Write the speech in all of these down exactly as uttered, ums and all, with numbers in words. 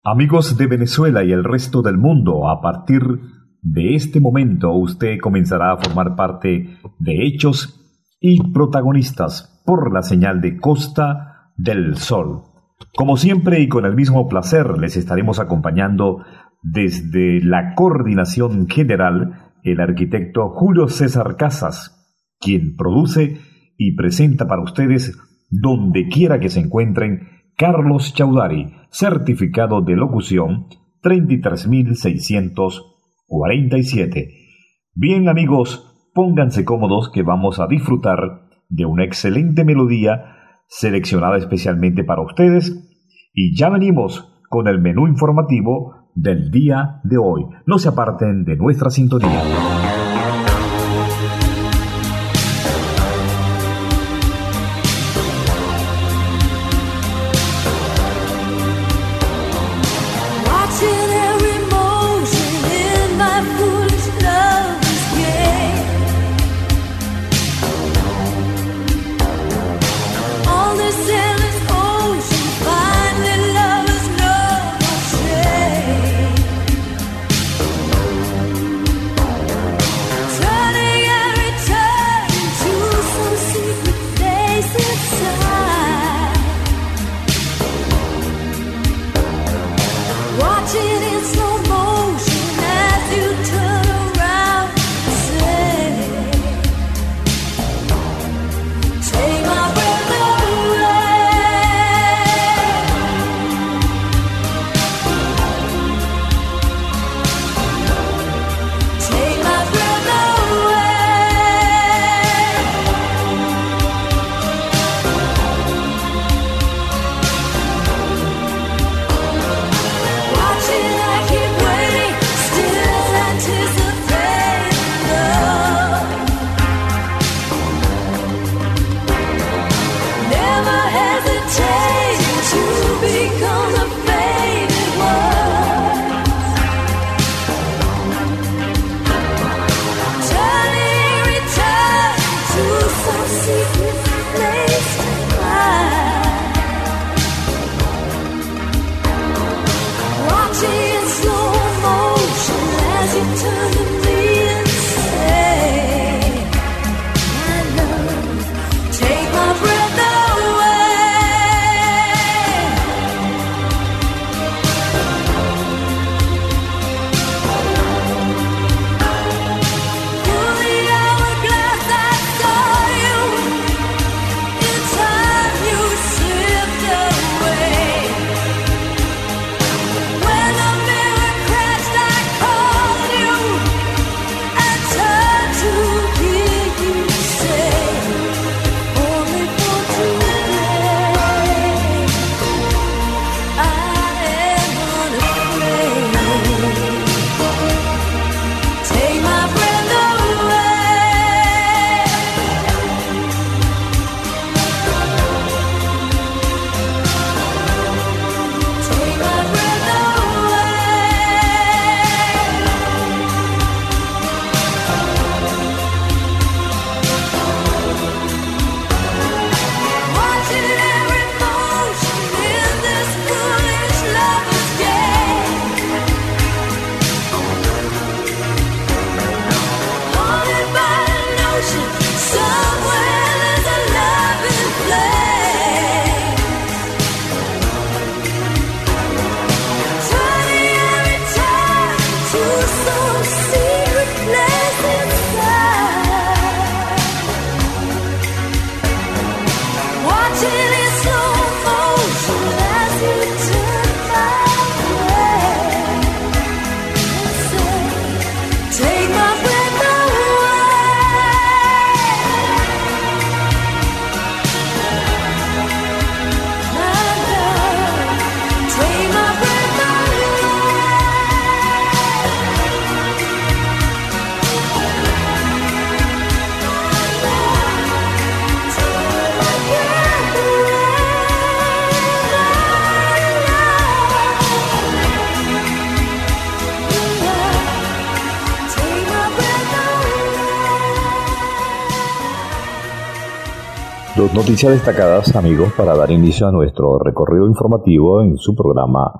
Amigos de Venezuela y el resto del mundo, a partir de este momento usted comenzará a formar parte de Hechos y Protagonistas por la señal de Costa del Sol. Como siempre y con el mismo placer, les estaremos acompañando desde la coordinación general el arquitecto Julio César Casas, quien produce y presenta para ustedes, donde quiera que se encuentren, Carlos Chaudhary, certificado de locución treinta y tres mil seiscientos cuarenta y siete. Bien, amigos, pónganse cómodos que vamos a disfrutar de una excelente melodía seleccionada especialmente para ustedes y ya venimos con el menú informativo del día de hoy. No se aparten de nuestra sintonía. Dos noticias destacadas, amigos, para dar inicio a nuestro recorrido informativo en su programa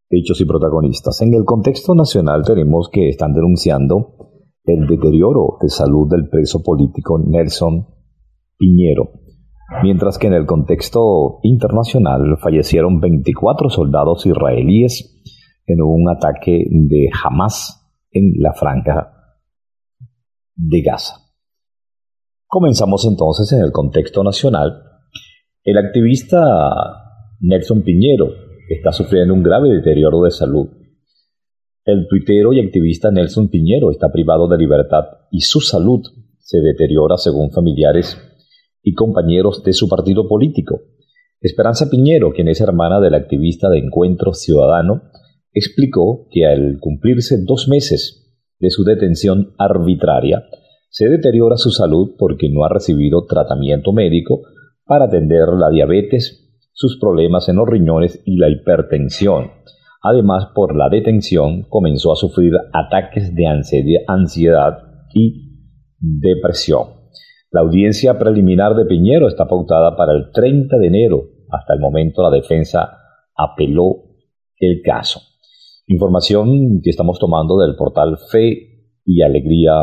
hechos y protagonistas. En el contexto nacional tenemos que están denunciando el deterioro de salud del preso político Nelson Piñero, mientras que en el contexto internacional fallecieron veinticuatro soldados israelíes en un ataque de Hamas en la Franja de Gaza. Comenzamos entonces en el contexto nacional. El activista Nelson Piñero está sufriendo un grave deterioro de salud. El tuitero y activista Nelson Piñero está privado de libertad y su salud se deteriora según familiares y compañeros de su partido político. Esperanza Piñero, quien es hermana del activista de Encuentro Ciudadano, explicó que al cumplirse dos meses de su detención arbitraria, se deteriora su salud porque no ha recibido tratamiento médico para atender la diabetes, sus problemas en los riñones y la hipertensión. Además, por la detención comenzó a sufrir ataques de ansiedad y depresión. La audiencia preliminar de Piñero está pautada para el treinta de enero. Hasta el momento la defensa apeló el caso. Información que estamos tomando del portal Fe y Alegría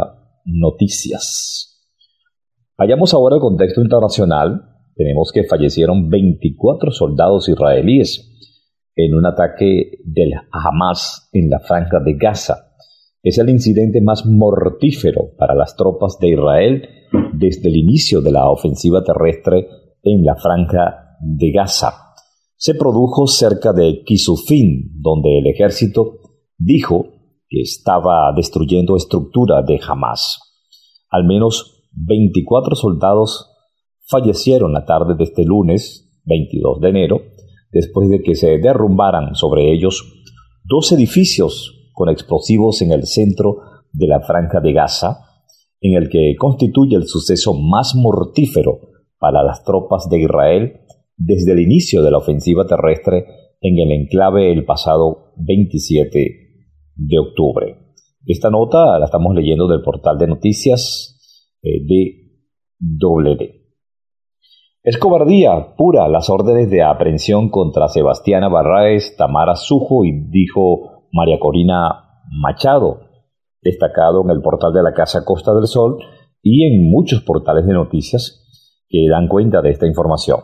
Noticias. Vayamos ahora al contexto internacional. Tenemos que fallecieron veinticuatro soldados israelíes en un ataque del Hamas en la Franja de Gaza. Es el incidente más mortífero para las tropas de Israel desde el inicio de la ofensiva terrestre en la Franja de Gaza. Se produjo cerca de Kisufin, donde el ejército dijo que estaba destruyendo estructura de Hamas. Al menos veinticuatro soldados fallecieron la tarde de este lunes, veintidós de enero, después de que se derrumbaran sobre ellos dos edificios con explosivos en el centro de la Franja de Gaza, en el que constituye el suceso más mortífero para las tropas de Israel desde el inicio de la ofensiva terrestre en el enclave el pasado veintisiete de octubre. Esta nota la estamos leyendo del portal de noticias eh, de W D. Es cobardía pura las órdenes de aprehensión contra Sebastiana Barraez, Tamara Sujo y dijo María Corina Machado, destacado en el portal de la Casa Costa del Sol y en muchos portales de noticias que dan cuenta de esta información.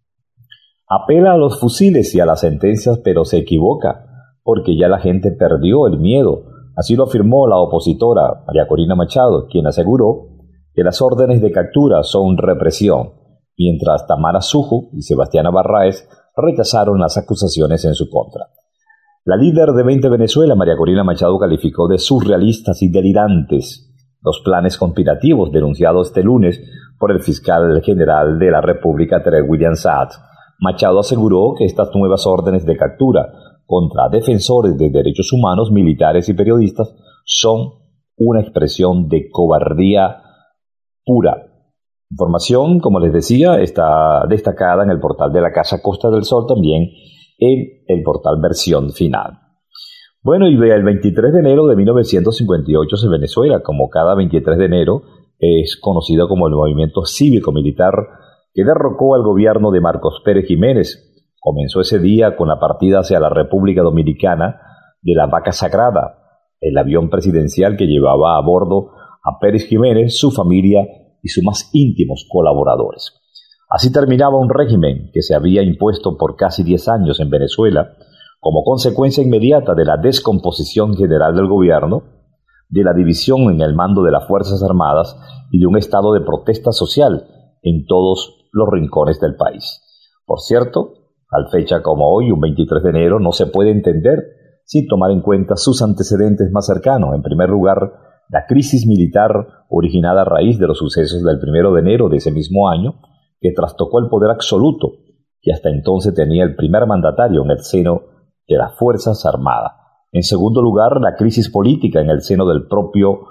Apela a los fusiles y a las sentencias, pero se equivoca, porque ya la gente perdió el miedo. Así lo afirmó la opositora María Corina Machado, quien aseguró que las órdenes de captura son represión, mientras Tamara Sujo y Sebastiana Barraez rechazaron las acusaciones en su contra. La líder de veinte Venezuela, María Corina Machado, calificó de surrealistas y delirantes los planes conspirativos denunciados este lunes por el fiscal general de la República, Terry William Saad. Machado aseguró que estas nuevas órdenes de captura contra defensores de derechos humanos, militares y periodistas son una expresión de cobardía pura. Información, como les decía, está destacada en el portal de la Casa Costa del Sol, también en el portal Versión Final. Bueno, y el veintitrés de enero de mil novecientos cincuenta y ocho en Venezuela, como cada veintitrés de enero, es conocido como el movimiento cívico-militar que derrocó al gobierno de Marcos Pérez Jiménez. Comenzó ese día con la partida hacia la República Dominicana de la Vaca Sagrada, el avión presidencial que llevaba a bordo a Pérez Jiménez, su familia y sus más íntimos colaboradores. Así terminaba un régimen que se había impuesto por casi diez años en Venezuela, como consecuencia inmediata de la descomposición general del gobierno, de la división en el mando de las Fuerzas Armadas y de un estado de protesta social en todos los rincones del país. Por cierto, tal fecha como hoy, un veintitrés de enero, no se puede entender sin tomar en cuenta sus antecedentes más cercanos. En primer lugar, la crisis militar originada a raíz de los sucesos del primero de enero de ese mismo año, que trastocó el poder absoluto que hasta entonces tenía el primer mandatario en el seno de las Fuerzas Armadas. En segundo lugar, la crisis política en el seno del propio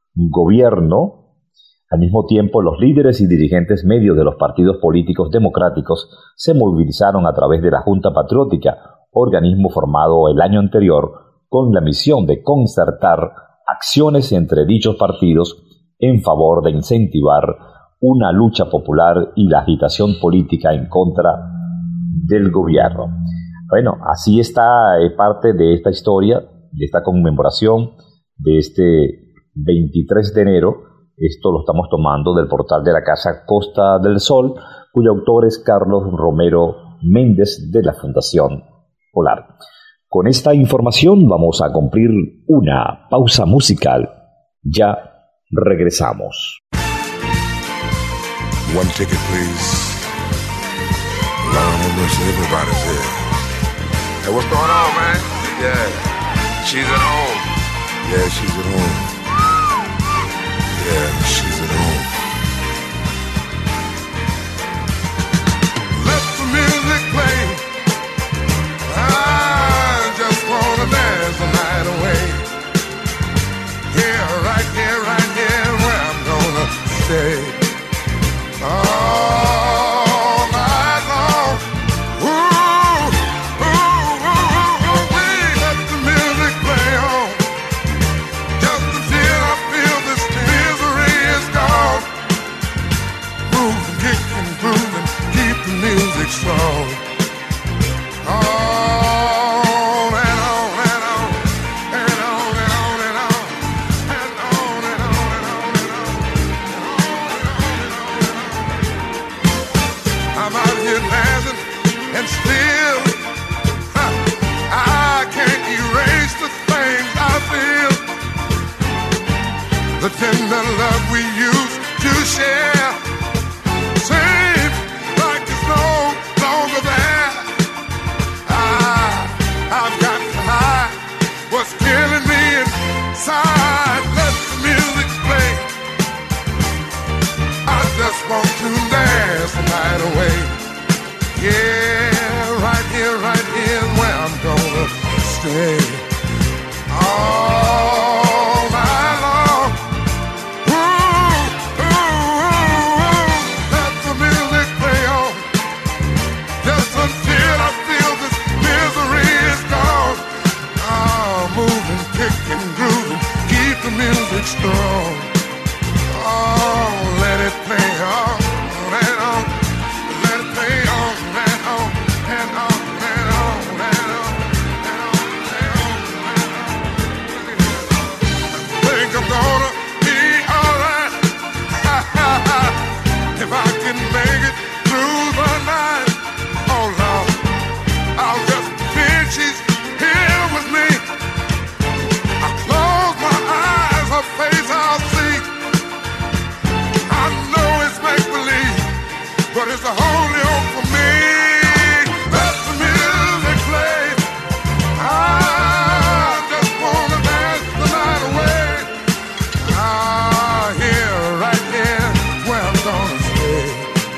gobierno. Al mismo tiempo, los líderes y dirigentes medios de los partidos políticos democráticos se movilizaron a través de la Junta Patriótica, organismo formado el año anterior con la misión de concertar acciones entre dichos partidos en favor de incentivar una lucha popular y la agitación política en contra del gobierno. Bueno, así está eh, parte de esta historia, de esta conmemoración de este veintitrés de enero. Esto lo estamos tomando del portal de la Casa Costa del Sol, cuyo autor es Carlos Romero Méndez de la Fundación Polar. Con esta información vamos a cumplir una pausa musical. Ya regresamos. One ticket, please. Lord have mercy, everybody's here. Hey, what's going on, man? Yeah, she's at home. Yeah, she's at home. Yeah, she's at home. Let the music play. I just wanna dance the night away. Yeah, right here, right here, where I'm gonna stay. All night long. Ooh, ooh, ooh, ooh, ooh, we let the music play on. Just until I feel this misery is gone. Moving, kicking, grooving, keep the music strong. On and on and on, and on and on and on, and on and on and on and on, and on. I'm out here dancing and still huh, I can't erase the things I feel. The tender love we used to share seems like it's no longer there. I, I've got to hide what's killing me inside. Let the music play. I just want to dance the night away. Yeah, right here, right here is where I'm gonna stay. All night long. Ooh, ooh, ooh, ooh. Let the music play on. Just until I feel this misery is gone. Oh, moving, kicking, grooving, keep the music strong. Oh, let it play on and on. Let it play on and on and on and on and on and on and on and on. I think I'm gonna be alright if I can make it through the night. Oh Lord, I'll just pretend she's here with me. I close my eyes, her face I'll see. I know it's make-believe, but it's the only hope for me. Let the music play. I just wanna dance the night away. Ah, here, right here, where I'm gonna stay.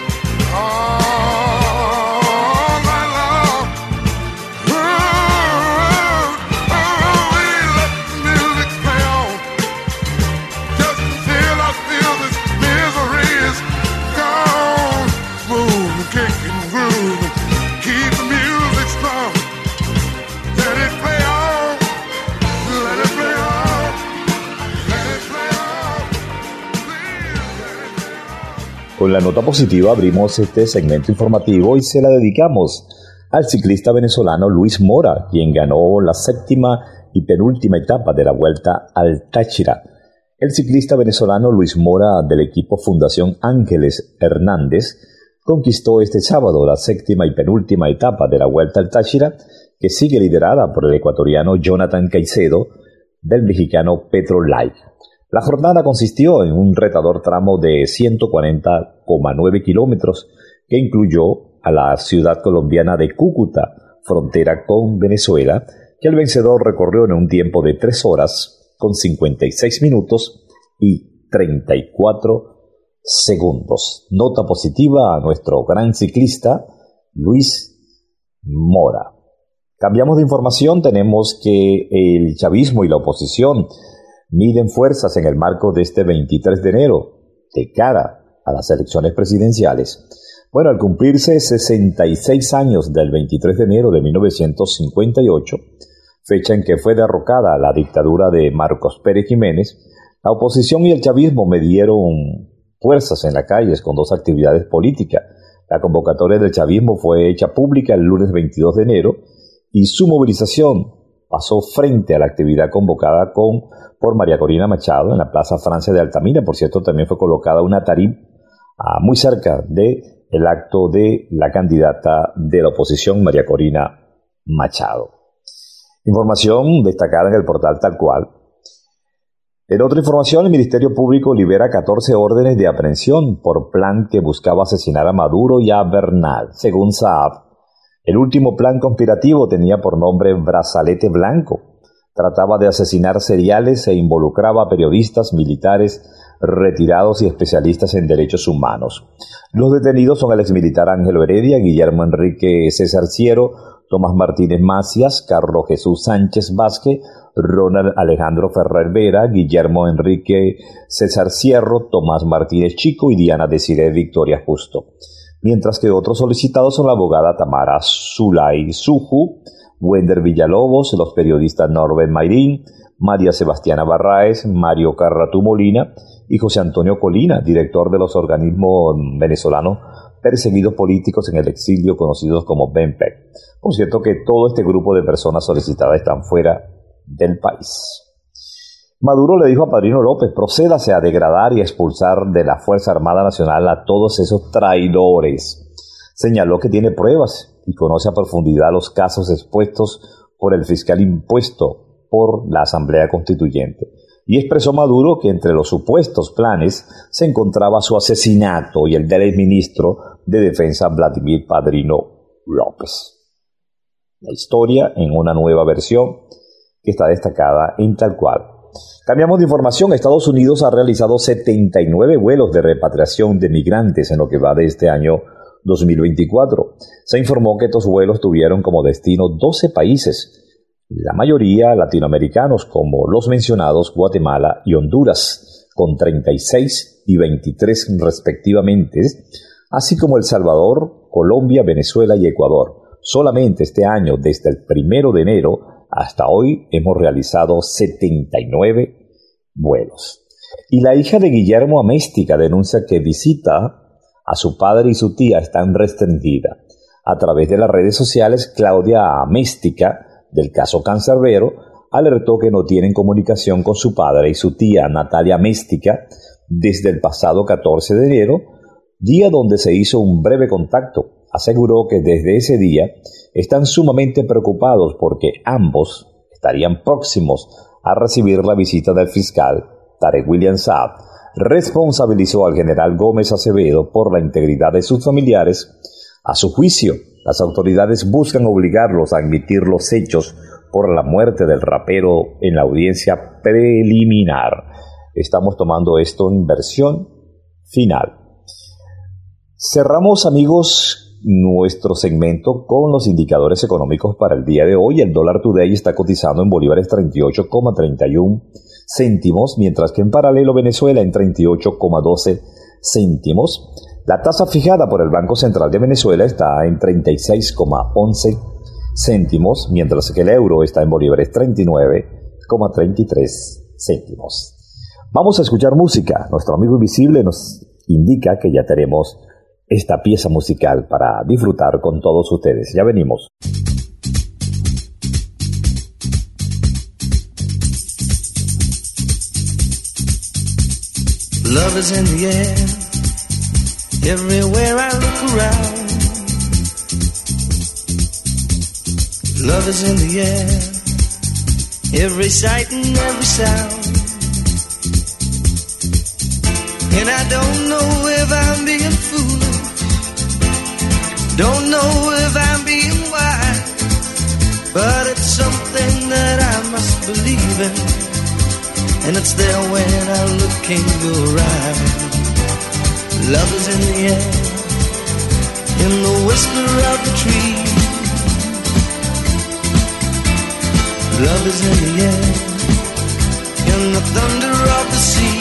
All night long. Ooh, ooh, ooh, we let the music play on. Just until I feel this misery is gone. Move, kicking, grooving, keep the music strong. Let it play on, let it play on, let it play on. Please let it play on. Con la nota positiva abrimos este segmento informativo y se la dedicamos al ciclista venezolano Luis Mora, quien ganó la séptima y penúltima etapa de la Vuelta al Táchira. El ciclista venezolano Luis Mora del equipo Fundación Ángeles Hernández conquistó este sábado la séptima y penúltima etapa de la Vuelta al Táchira, que sigue liderada por el ecuatoriano Jonathan Caicedo del mexicano Petro Light. La jornada consistió en un retador tramo de ciento cuarenta coma nueve kilómetros que incluyó a la ciudad colombiana de Cúcuta, frontera con Venezuela, que el vencedor recorrió en un tiempo de tres horas con cincuenta y seis minutos y treinta y cuatro segundos. Nota positiva a nuestro gran ciclista Luis Mora. Cambiamos de información. Tenemos que el chavismo y la oposición miden fuerzas en el marco de este veintitrés de enero, de cara a las elecciones presidenciales. Bueno, al cumplirse sesenta y seis años del veintitrés de enero de mil novecientos cincuenta y ocho, fecha en que fue derrocada la dictadura de Marcos Pérez Jiménez, la oposición y el chavismo midieron fuerzas en las calles con dos actividades políticas. La convocatoria del chavismo fue hecha pública el lunes veintidós de enero y su movilización pasó frente a la actividad convocada con, por María Corina Machado en la Plaza Francia de Altamira. Por cierto, también fue colocada una tarima ah, muy cerca del acto de la candidata de la oposición, María Corina Machado. Información destacada en el portal Tal Cual. En otra información, el Ministerio Público libera catorce órdenes de aprehensión por plan que buscaba asesinar a Maduro y a Bernal. Según Saab, el último plan conspirativo tenía por nombre Brazalete Blanco. Trataba de asesinar seriales e involucraba a periodistas, militares, retirados y especialistas en derechos humanos. Los detenidos son el exmilitar Ángelo Heredia, Guillermo Enrique César Ciero, Tomás Martínez Macias, Carlos Jesús Sánchez Vázquez, Ronald Alejandro Ferrer Vera, Guillermo Enrique César Cierro, Tomás Martínez Chico y Diana Desiree Victoria Justo. Mientras que otros solicitados son la abogada Tamara Zulay Suju, Wender Villalobos, los periodistas Norbert Mayrín, María Sebastiana Barraez, Mario Carratú Molina y José Antonio Colina, director de los organismos venezolanos perseguidos políticos en el exilio conocidos como BENPEC. Por cierto que todo este grupo de personas solicitadas están fuera del país. Maduro le dijo a Padrino López: procédase a degradar y expulsar de la Fuerza Armada Nacional a todos esos traidores. Señaló que tiene pruebas y conoce a profundidad los casos expuestos por el fiscal impuesto por la Asamblea Constituyente. Y expresó Maduro que entre los supuestos planes se encontraba su asesinato y el del exministro de Defensa Vladimir Padrino López. La historia en una nueva versión que está destacada en Tal Cual. Cambiamos de información. Estados Unidos ha realizado setenta y nueve vuelos de repatriación de migrantes en lo que va de este año dos mil veinticuatro. Se informó que estos vuelos tuvieron como destino doce países, la mayoría latinoamericanos, como los mencionados Guatemala y Honduras, con treinta y seis y veintitrés respectivamente, así como El Salvador, Colombia, Venezuela y Ecuador. Solamente este año, desde el primero de enero hasta hoy, hemos realizado setenta y nueve vuelos. Y la hija de Guillermo Améstica denuncia que visita a su padre y su tía están restringidas. A través de las redes sociales, Claudia Améstica, del caso Cancerbero, alertó que no tienen comunicación con su padre y su tía Natalia Améstica desde el pasado catorce de enero, día donde se hizo un breve contacto. Aseguró que desde ese día están sumamente preocupados porque ambos estarían próximos a recibir la visita del fiscal Tarek William Saab. Responsabilizó al general Gómez Acevedo por la integridad de sus familiares. A su juicio, las autoridades buscan obligarlos a admitir los hechos por la muerte del rapero en la audiencia preliminar. Estamos tomando esto en versión final. Cerramos, amigos, nuestro segmento con los indicadores económicos para el día de hoy. El dólar today está cotizando en bolívares treinta y ocho coma treinta y uno céntimos, mientras que en paralelo Venezuela en treinta y ocho coma doce céntimos. La tasa fijada por el Banco Central de Venezuela está en treinta y seis coma once céntimos, mientras que el euro está en bolívares treinta y nueve coma treinta y tres céntimos. Vamos a escuchar música. Nuestro amigo invisible nos indica que ya tenemos esta pieza musical para disfrutar con todos ustedes. Ya venimos. Love is in the air, everywhere I look around. Love is in the air, every sight and every sound. And I don't know if I'm being foolish, don't know if I'm being wise, but it's something that I must believe in, and it's there when I look in your eyes. Love is in the air, in the whisper of the tree. Love is in the air, in the thunder of the sea.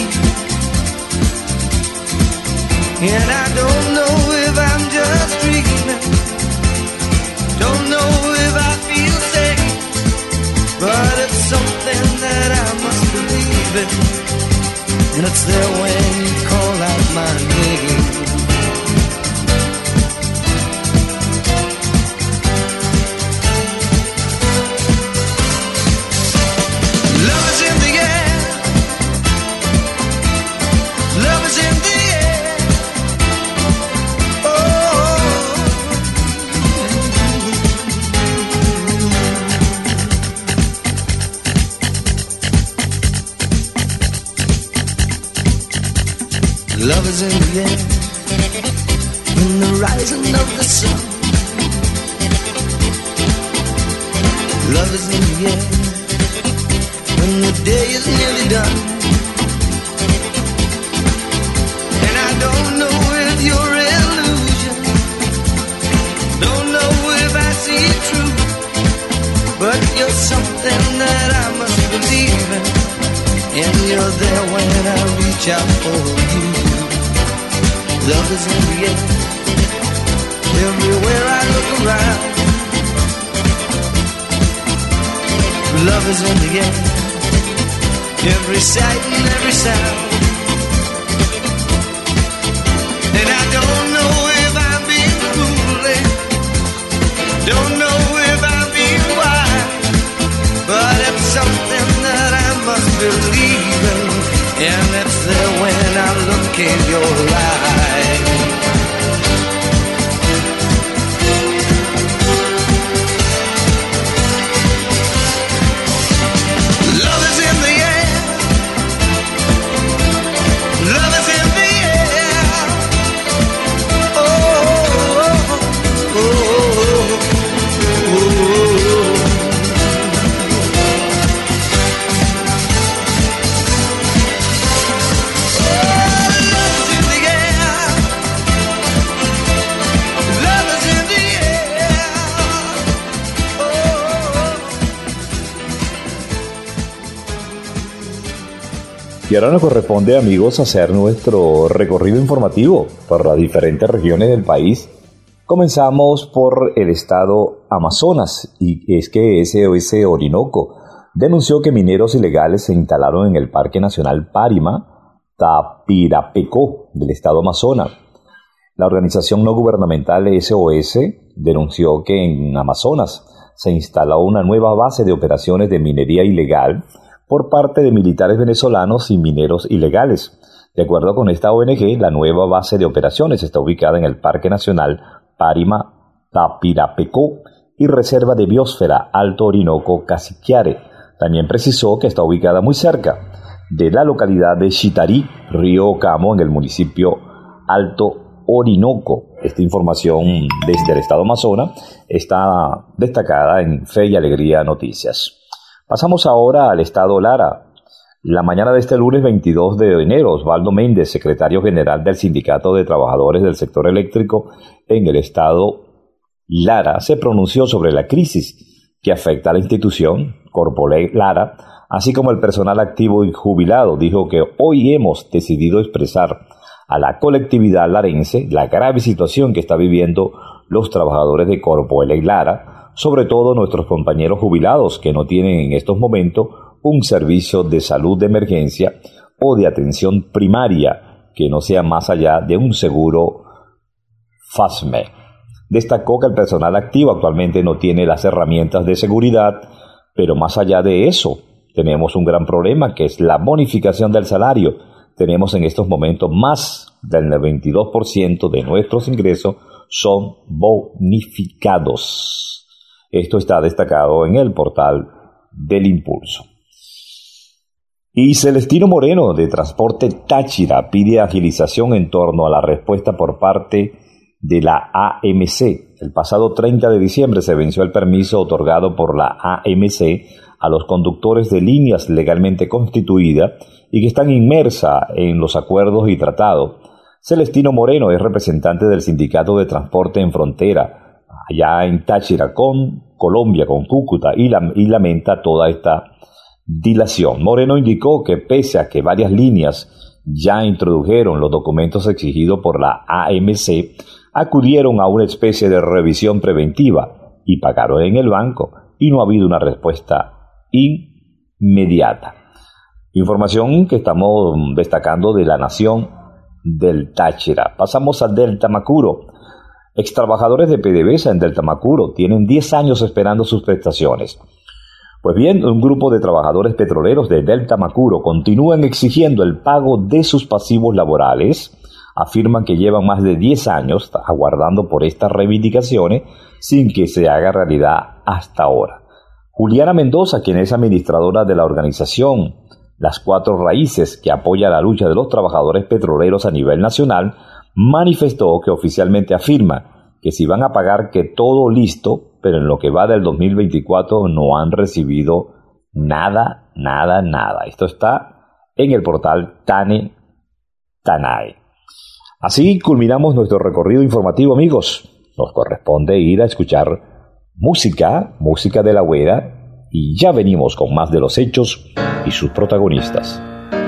And I don't know if I'm just dreaming, don't know if I feel safe, but it's something that I must believe in, and it's there when you call out my name. Love is in the air, in the rising of the sun. Love is in the air, when the day is nearly done. And I don't know if you're illusion, don't know if I see it true, but you're something that I must believe in, and you're there when I reach out for you. Love is in the air, everywhere I look around. Love is in the air, every sight and every sound. And I don't know if I'm being foolish, don't know if I'm being wise, but it's something that I must believe in, and it's there when I look in your eyes. Love is in the air, love is in the air. Oh, oh, oh, oh, oh. Y ahora nos corresponde, amigos, hacer nuestro recorrido informativo por las diferentes regiones del país. Comenzamos por el estado Amazonas, y es que S O S Orinoco denunció que mineros ilegales se instalaron en el Parque Nacional Parima, Tapirapecó, del estado Amazonas. La organización no gubernamental S O S denunció que en Amazonas se instaló una nueva base de operaciones de minería ilegal por parte de militares venezolanos y mineros ilegales. De acuerdo con esta O N G, la nueva base de operaciones está ubicada en el Parque Nacional Parima Tapirapecó y Reserva de Biosfera Alto Orinoco Cassiquiare. También precisó que está ubicada muy cerca de la localidad de Chitarí, Río Ocamo, en el municipio Alto Orinoco. Esta información desde el estado Amazonas está destacada en Fe y Alegría Noticias. Pasamos ahora al estado Lara. La mañana de este lunes veintidós de enero, Osvaldo Méndez, secretario general del Sindicato de Trabajadores del Sector Eléctrico en el estado Lara, se pronunció sobre la crisis que afecta a la institución, Corpoelec Lara, así como el personal activo y jubilado. Dijo que hoy hemos decidido expresar a la colectividad larense la grave situación que está viviendo los trabajadores de Corpoelec Lara, sobre todo nuestros compañeros jubilados que no tienen en estos momentos un servicio de salud de emergencia o de atención primaria que no sea más allá de un seguro FASME. Destacó que el personal activo actualmente no tiene las herramientas de seguridad, pero más allá de eso, tenemos un gran problema que es la bonificación del salario. Tenemos en estos momentos más del veintidós por ciento de nuestros ingresos son bonificados. Esto está destacado en el portal del Impulso. Y Celestino Moreno, de Transporte Táchira, pide agilización en torno a la respuesta por parte de la A M C. El pasado treinta de diciembre se venció el permiso otorgado por la A M C a los conductores de líneas legalmente constituidas y que están inmersas en los acuerdos y tratados. Celestino Moreno es representante del Sindicato de Transporte en Frontera, allá en Táchira, con Colombia, con Cúcuta, y, la, y lamenta toda esta dilación. Moreno indicó que pese a que varias líneas ya introdujeron los documentos exigidos por la A M C, acudieron a una especie de revisión preventiva y pagaron en el banco, y no ha habido una respuesta inmediata. Información que estamos destacando de La Nación del Táchira. Pasamos al Delta Macuro. Extrabajadores de PDVSA en Delta Macuro tienen diez años esperando sus prestaciones. Pues bien, un grupo de trabajadores petroleros de Delta Macuro continúan exigiendo el pago de sus pasivos laborales. Afirman que llevan más de diez años aguardando por estas reivindicaciones sin que se haga realidad hasta ahora. Juliana Mendoza, quien es administradora de la organización las cuatro raíces que apoya la lucha de los trabajadores petroleros a nivel nacional, manifestó que oficialmente afirma que si van a pagar que todo listo, pero en lo que va del dos mil veinticuatro no han recibido nada, nada, nada. Esto está en el portal Tane Tanay. Así culminamos nuestro recorrido informativo, amigos. Nos corresponde ir a escuchar música, música de la güera, y ya venimos con más de los hechos y sus protagonistas.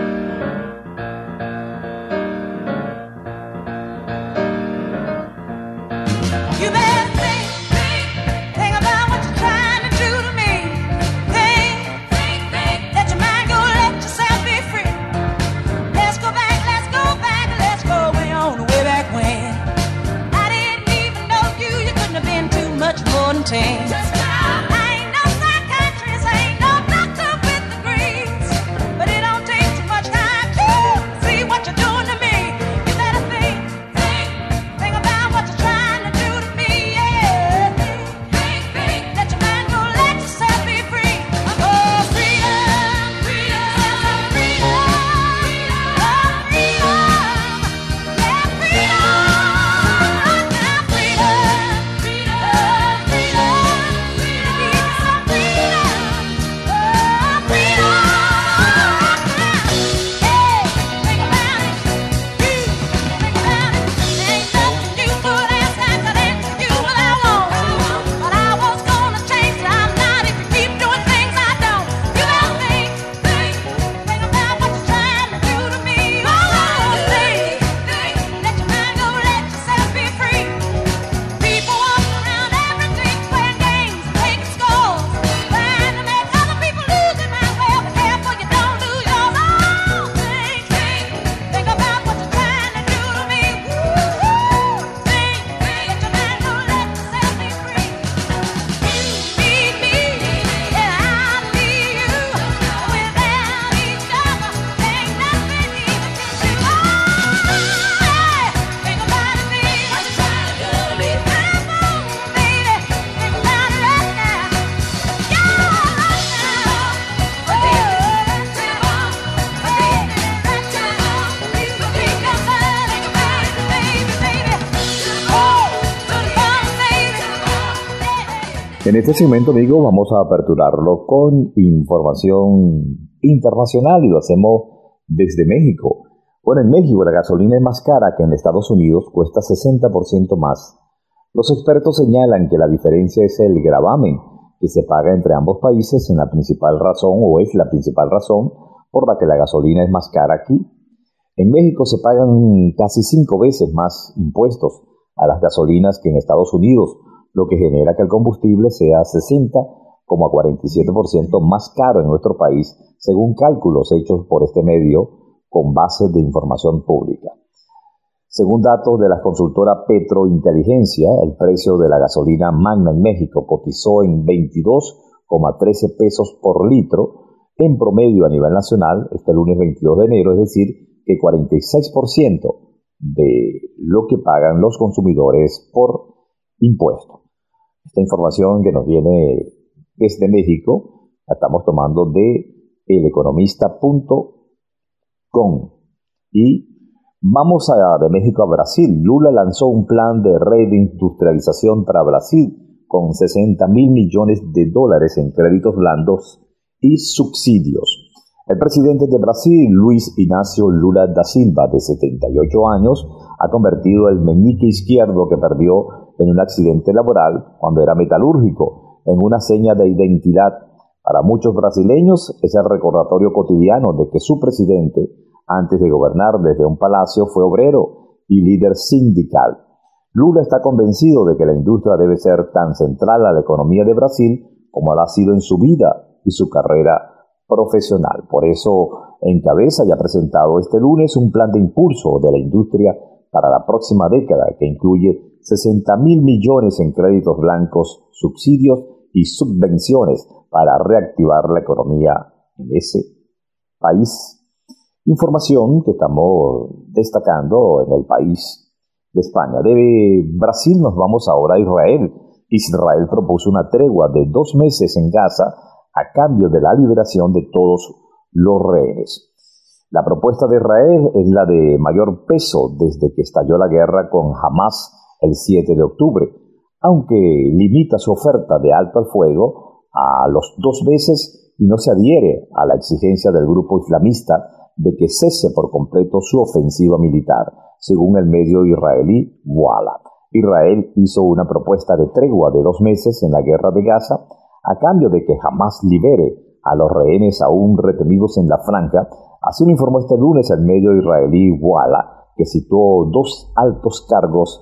En este segmento, amigos, vamos a aperturarlo con información internacional y lo hacemos desde México. Bueno, en México la gasolina es más cara que en Estados Unidos, cuesta sesenta por ciento más. Los expertos señalan que la diferencia es el gravamen que se paga entre ambos países en la principal razón o es la principal razón por la que la gasolina es más cara aquí. En México se pagan casi cinco veces más impuestos a las gasolinas que en Estados Unidos, lo que genera que el combustible sea sesenta coma cuarenta y siete por ciento más caro en nuestro país, según cálculos hechos por este medio con base de información pública. Según datos de la consultora Petrointeligencia, el precio de la gasolina Magna en México cotizó en veintidós coma trece pesos por litro en promedio a nivel nacional este lunes veintidós de enero, es decir, que cuarenta y seis por ciento de lo que pagan los consumidores por impuesto. Esta información que nos viene desde México la estamos tomando de el economista punto com. Y vamos a, de México a Brasil. Lula lanzó un plan de reindustrialización para Brasil con sesenta mil millones de dólares en créditos blandos y subsidios. El presidente de Brasil, Luis Inácio Lula da Silva, de setenta y ocho años, ha convertido el meñique izquierdo que perdió en un accidente laboral cuando era metalúrgico en una seña de identidad. Para muchos brasileños es el recordatorio cotidiano de que su presidente, antes de gobernar desde un palacio, fue obrero y líder sindical. Lula está convencido de que la industria debe ser tan central a la economía de Brasil como lo ha sido en su vida y su carrera profesional. Por eso encabeza y ha presentado este lunes un plan de impulso de la industria para la próxima década que incluye sesenta mil millones en créditos blancos, subsidios y subvenciones para reactivar la economía en ese país. Información que estamos destacando en el país de España. De Brasil nos vamos ahora a Israel. Israel propuso una tregua de dos meses en Gaza a cambio de la liberación de todos los rehenes. La propuesta de Israel es la de mayor peso desde que estalló la guerra con Hamas el siete de octubre, aunque limita su oferta de alto al fuego a los dos meses y no se adhiere a la exigencia del grupo islamista de que cese por completo su ofensiva militar, según el medio israelí Walla. Israel hizo una propuesta de tregua de dos meses en la guerra de Gaza a cambio de que Hamas libere a los rehenes aún retenidos en la franja. Así lo informó este lunes el medio israelí Walla, que citó dos altos cargos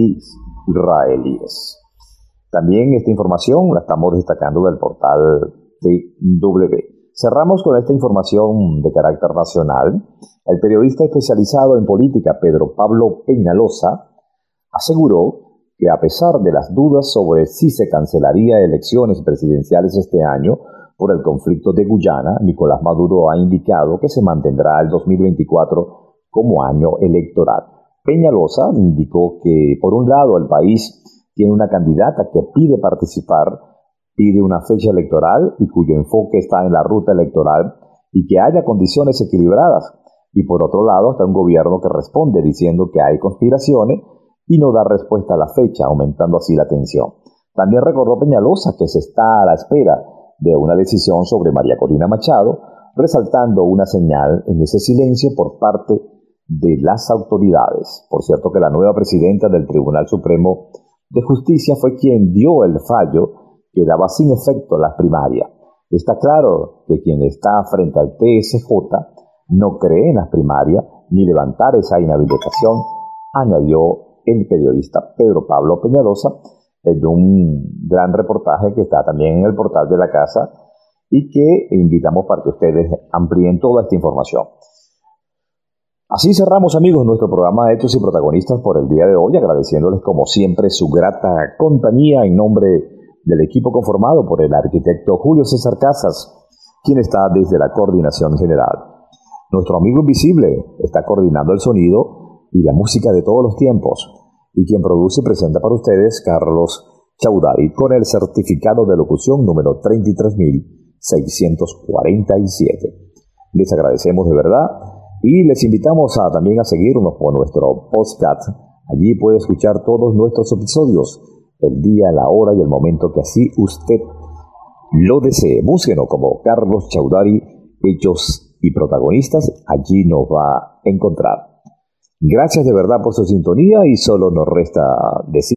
israelíes. También esta información la estamos destacando del portal D W. Cerramos con esta información de carácter nacional. El periodista especializado en política Pedro Pablo Peñalosa aseguró que a pesar de las dudas sobre si se cancelaría elecciones presidenciales este año por el conflicto de Guyana, Nicolás Maduro ha indicado que se mantendrá el dos mil veinticuatro como año electoral. Peñalosa indicó que, por un lado, el país tiene una candidata que pide participar, pide una fecha electoral y cuyo enfoque está en la ruta electoral y que haya condiciones equilibradas. Y por otro lado está un gobierno que responde diciendo que hay conspiraciones y no da respuesta a la fecha, aumentando así la tensión. También recordó Peñalosa que se está a la espera de una decisión sobre María Corina Machado, resaltando una señal en ese silencio por parte de las autoridades. Por cierto que la nueva presidenta del Tribunal Supremo de Justicia fue quien dio el fallo que daba sin efecto las primarias. Está claro que quien está frente al T S J no cree en las primarias ni levantar esa inhabilitación, añadió el periodista Pedro Pablo Peñalosa en un gran reportaje que está también en el portal de la casa y que invitamos para que ustedes amplíen toda esta información. Así cerramos, amigos, nuestro programa de Hechos y Protagonistas por el día de hoy, agradeciéndoles como siempre su grata compañía en nombre del equipo conformado por el arquitecto Julio César Casas, quien está desde la coordinación general. Nuestro amigo invisible está coordinando el sonido y la música de todos los tiempos, y quien produce y presenta para ustedes Carlos Chaudhary con el certificado de locución número treinta y tres mil seiscientos cuarenta y siete. Les agradecemos de verdad. Y les invitamos a, también a seguirnos por nuestro podcast. Allí puede escuchar todos nuestros episodios, el día, la hora y el momento que así usted lo desee. Búsquenos como Carlos Chaudhary, Hechos y Protagonistas. Allí nos va a encontrar. Gracias de verdad por su sintonía y solo nos resta decir